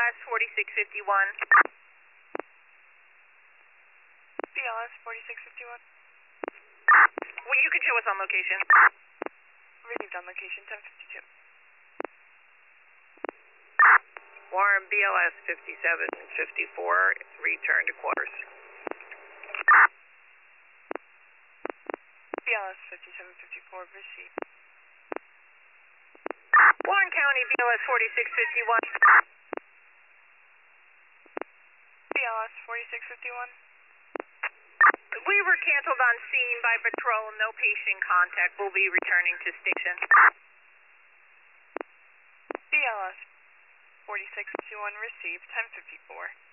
BLS 4651. BLS 4651. Well, you can show us on location. Received on location 1052. Warren BLS 5754, return to quarters. BLS 5754 received. Warren County BLS 4651. BLS 4651. We were canceled on scene by patrol. No patient contact. We'll be returning to station. BLS 4651 received 1054.